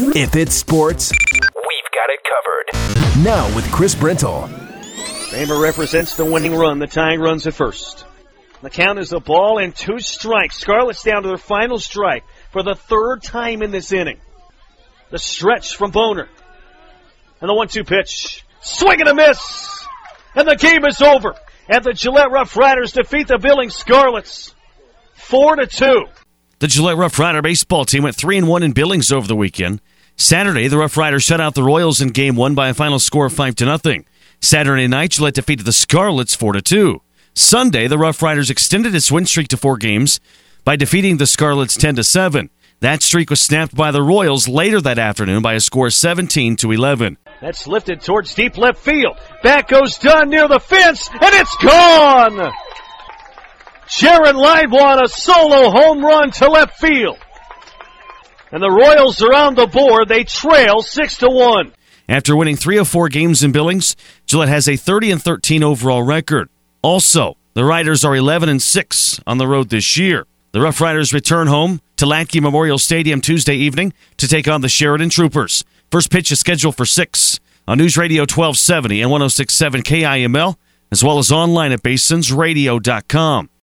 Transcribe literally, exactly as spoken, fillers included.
If it's sports, we've got it covered. Now with Chris Brentle. Kramer represents the winning run. The tying runs at first. The count is a ball and two strikes. Scarlets down to their final strike for the third time in this inning. The stretch from Boner. And the one two pitch. Swing and a miss. And the game is over. And the Gillette Rough Riders defeat the Billings Scarlets four to two. The Gillette Rough Rider baseball team went three and one in Billings over the weekend. Saturday, the Rough Riders shut out the Royals in Game one by a final score of five to nothing. Saturday night, Gillette defeated the Scarlets four to two. Sunday, the Rough Riders extended its win streak to four games by defeating the Scarlets ten to seven. That streak was snapped by the Royals later that afternoon by a score seventeen to eleven. That's lifted towards deep left field. Back goes Dunn near the fence, and it's gone! Jaron Leibwan, a solo home run to left field. And the Royals are on the board. They trail six to one. After winning three of four games in Billings, Gillette has a thirty and thirteen overall record. Also, the Riders are eleven and six on the road this year. The Rough Riders return home to Latke Memorial Stadium Tuesday evening to take on the Sheridan Troopers. First pitch is scheduled for six on News Radio twelve seventy and one oh six point seven K I M L, as well as online at basins radio dot com.